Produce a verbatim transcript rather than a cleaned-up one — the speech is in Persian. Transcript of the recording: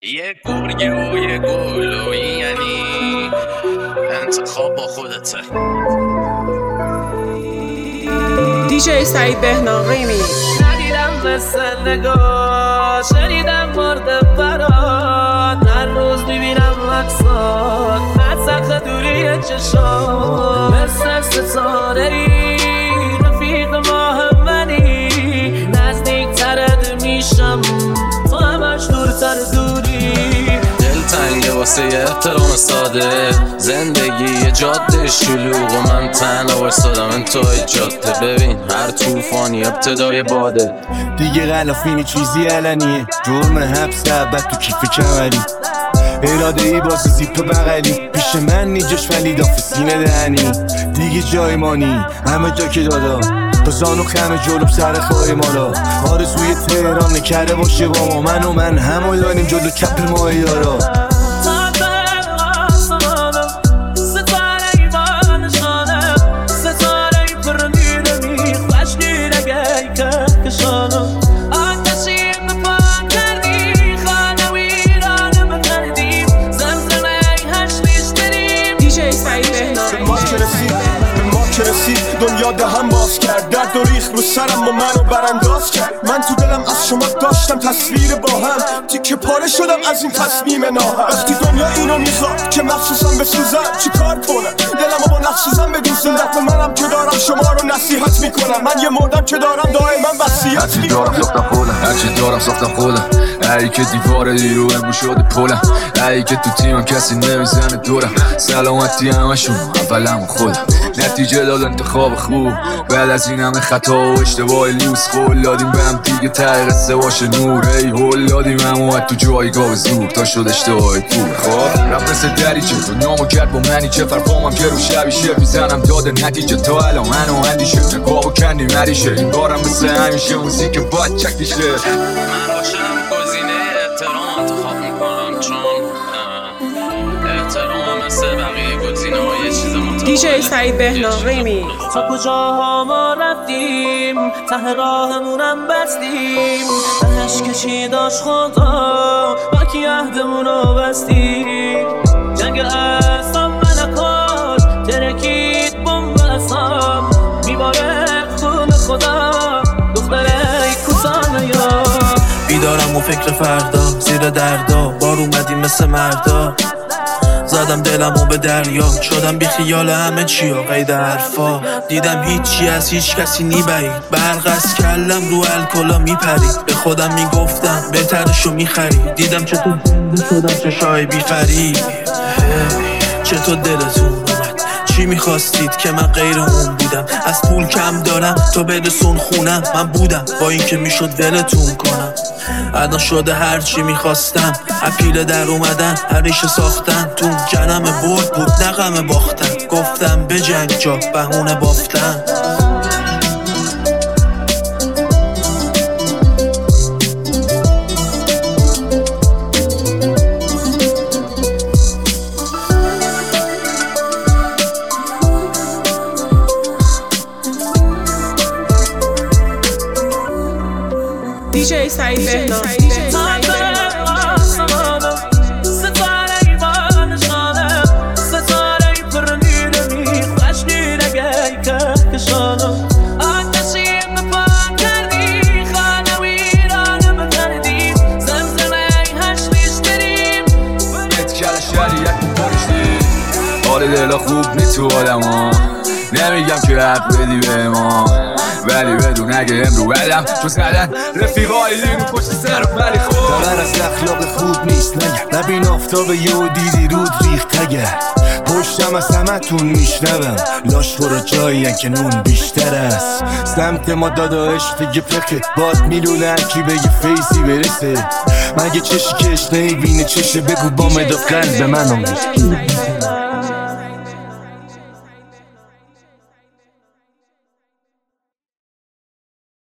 یه گرگه و یه گل و یعنی انتخاب با خودته. دیجی سعید بهنام ریمیکس. ندیدم مثل نگاه، شنیدم مرد برات، هر روز میبینم عکسات، مدسخ دوری چشام، مثل ستاره ای رفیق ماه منی، نزدیک ترد میشم تو همش دورتر دوری. دلتنگه واسه احترام ساده، زندگی یه جاده شلوغ و من تنها وایسادم انتهای جاده. ببین هر طوفانی ابتدای باده، دیگه غلافینی چیزی علنیه، جرم حبس ابد تو کیف کمری، اراده ای باز زیپ بغلی، پیش من نیجاش ولی داف سینه دهنی، دیگه جای مانی همه جا که دادا، تا زانو خم جلوم سر خواهی مالا، آرزوی تهران نکرده باشه با ما، من و من همو داریم جلو کپ ماه یارا. دنیا دهم باز کرد، درد و ریخ رو سرم و منو برانداز کرد. من تو دلم از شما داشتم تصویر با هم، تیکه پاره شدم از این تصمیم ناهم. وقتی دنیا اینو میخواد که مخصوصم بسوزم، چی کار کنم؟ دلمو با نقشزم بدوزم، دفع منم که دارم شما رو نصیحت میکنم. من یه مردم که دارم دائما وصیت میکنم. هرچی دارم ساختم خودم، هرچی دارم ساختم خودم، ای که دیوار دیرو امرو شده پلم، ای که تو تیمم کسی نمیزنه دورم، سلامتی همشون اولم خودم. نتیجه داد انتخاب خوب، بعد از این همه خطا و اشتباه لوس، قول دادیم به هم دیگه ته قصه باشه نور، ای هول دادیم هم اومد تو جایگاه زور تا شد اشتباه پول. خب رفت مثل دریچه دنیامو کرد با منی، چه فرقامم که رو شبیشه میزنم داده نتیجه، تا الان منو اندیشه نگاه و کندی مریشه، این بارم مثل همیشه موزیک باید چکیشه. من باشم گزینه احترام انتخاب میکنم، چون احترام مثل بقیه گزینه ها یه چیز متفاوته. دیجی سعید بهنام ریمیکس. تا کجاها ما رفتیم، ته راهمونم بستیم، تهش کشی داشت خدا با کی عهدمونو بستیم. جنگ اصاب ملکات ترکید بمب اصاب، میبارد خون خدا دختره کوتاه یا. بیدارم و فکر فردا زیر دردا، بار اومدیم مثل مردا، زدم دلمو به دریا، شدم بی خیال همه چی و قید حرفا. دیدم هیچی از هیچ کسی نیبرید، برق از کلم رو الکلا میپرید، به خودم میگفتم بهترشو میخرید. دیدم چطور زنده شدم چشای بیفری، چطور دلتون اومد چی میخواستید که من غیر اون بودم، از پول کم دارم تو برسون خونم، من بودم با این که میشد ولتون کنم. الان شده هرچی میخواستم، اپیله در اومدن هریشه ساختن، تو جنم برد بود نغم باختن، گفتم به جنگ جا بهونه بافتن. دیجی سعید بهنام. حال دلا خوب نی تو آدم ها، نمیگم که حق بدی به ما، ولی بدون اگه امرو بدم چون زدن رفیقای لیرو پشت سرم، ولی خوب دلر از اخلاق خوب نیست نگه، نبین آفتاب یه دیدی رود ریخت تگه، پشتم از همه تون میشنوم، لاش برو جایی که نون بیشتر است، سمت ما داداش دیگه پخه، باد میلونه هرکی بگه فیسی برسه، مگه چشی کش نیبینه چشه، بگو با مداف قلب منو میشه.